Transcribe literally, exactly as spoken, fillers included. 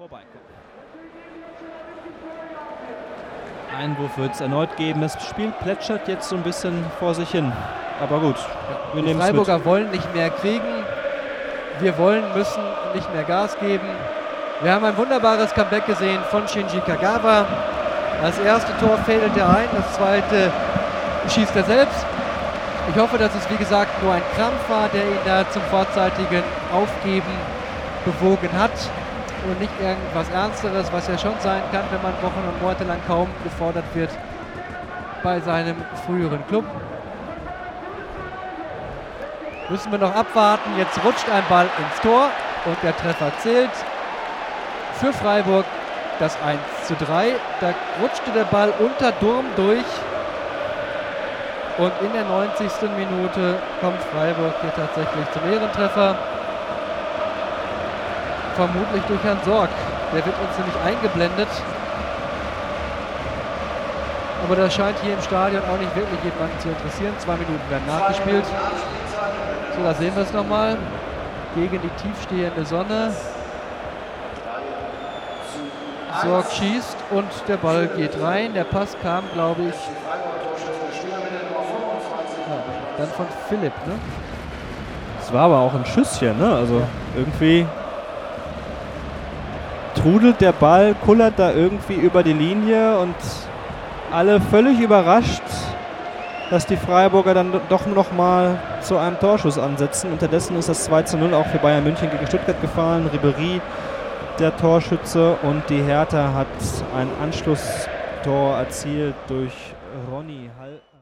vorbeikommen. Einwurf wird es erneut geben. Das Spiel plätschert jetzt so ein bisschen vor sich hin. Aber gut, wir Die nehmen es Freiburger mit. wollen nicht mehr kriegen. Wir wollen, müssen nicht mehr Gas geben. Wir haben ein wunderbares Comeback gesehen von Shinji Kagawa. Das erste Tor fädelt er ein, das zweite schießt er selbst. Ich hoffe, dass es wie gesagt nur ein Krampf war, der ihn da zum vorzeitigen Aufgeben bewogen hat und nicht irgendwas Ernsteres, was ja schon sein kann, wenn man Wochen und Monate lang kaum gefordert wird bei seinem früheren Club. Müssen wir noch abwarten. Jetzt rutscht ein Ball ins Tor und der Treffer zählt. Für Freiburg das eins zu drei. Da rutschte der Ball unter Durm durch. Und in der neunzigsten Minute kommt Freiburg hier tatsächlich zum Ehrentreffer. Vermutlich durch Herrn Sorg. Der wird uns nämlich eingeblendet. Aber das scheint hier im Stadion auch nicht wirklich jemanden zu interessieren. Zwei Minuten werden nachgespielt. So, da sehen wir es nochmal. Gegen die tiefstehende Sonne. Sorg schießt und der Ball geht rein. Der Pass kam, glaube ich, ja, dann von Philipp, ne? Es war aber auch ein Schüsschen, ne? Also ja. irgendwie trudelt der Ball, kullert da irgendwie über die Linie und alle völlig überrascht, dass die Freiburger dann doch noch mal zu einem Torschuss ansetzen. Unterdessen ist das zwei zu null auch für Bayern München gegen Stuttgart gefallen. Ribéry der Torschütze und die Hertha hat ein Anschlusstor erzielt durch Ronny Hall.